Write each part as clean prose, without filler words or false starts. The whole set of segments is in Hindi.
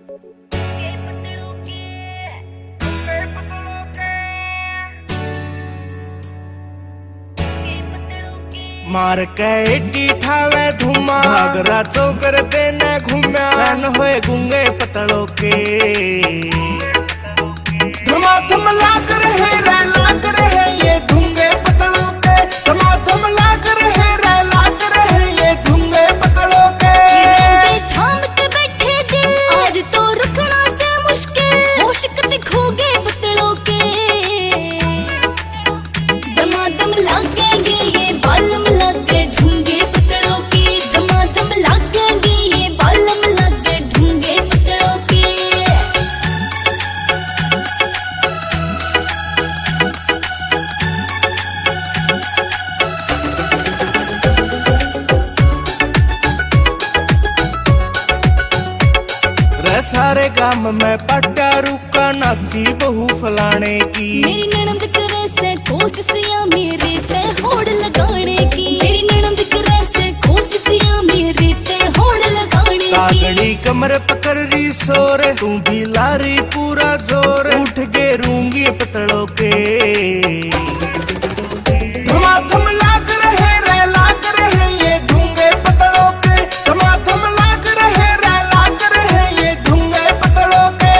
मार के एडी ठावे धुमा घाघरा चौकर देने घूम्या कान होए गूंगे पतलों के धमाधम लाग रहे रे लाग रहे ये ढूंगे पतलों के धमाधम लाग रहे रे लाग रहे ये ढूंगे पतलों के थाम के बैठे दिल आज तो रुकना से मुश्किल मुश्क पे खो गए पतलों के धमाधम लागेंगे ये बालम लागे ढूंगे पतलों के धमाधम लागेंगे ये बालम लागे ढूंगे पतलों के सारे गांव में पट्टा रुका नाची बहू फलाने की मेरी ननंद करे से कोशिशियां मेरे ते होड़ लगाने की मेरी ननंद करे से कोशिशियां मेरे ते होड़ लगाने की कागड़ी कमर पकड़ रही सोर तू भी लारी पूरा जोर उठ के रूंगी पतलों के धमाधम लाग रहे रे लाग रहे ये ढूंगे पतलों के धमाधम लाग रहे रे लाग रहे ये ढूंगे पतलों के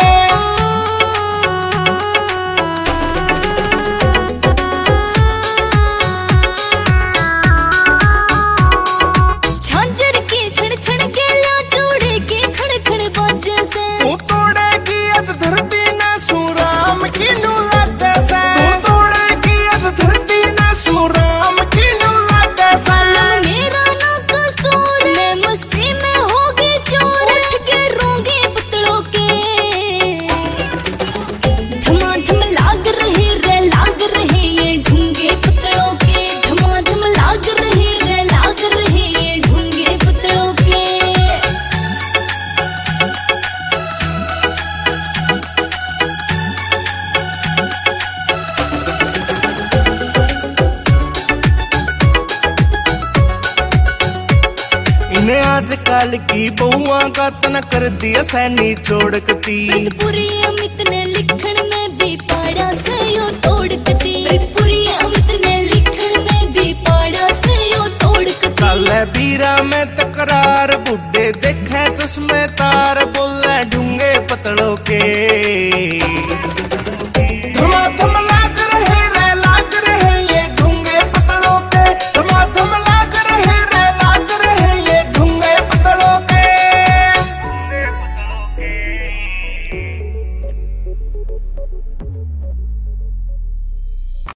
झांझर के छण छण के ला जोड़े के खड़ खड़ बाजे से तू तोड़ेगी आज धरती ना सुराम की नू लागे से तू तोड़ेगी आज धरती ना सुराम की नू लागे से सालम मेरा ना कसूर मैं मस्ती में होगी चोर उठ के रोंगे पतलों के धमाधम लाग रहे ये ढूंगे पतलों के धमाधम लाग रहे ये ढूंगे पतलों के इन्हें आजकल की बहुआ का तना कर दिया सैनी चोड़कती फरीदपुरी अमित ने लिखण में भी पाड़ा से यो तोड़कती फरीदपुरी अमित ने लिखण में भी पाड़ा से यो तोड़कती चले बीरा में तकरार बुड्ढे देखे चश्मे तार बोले ढूंगे पतलों के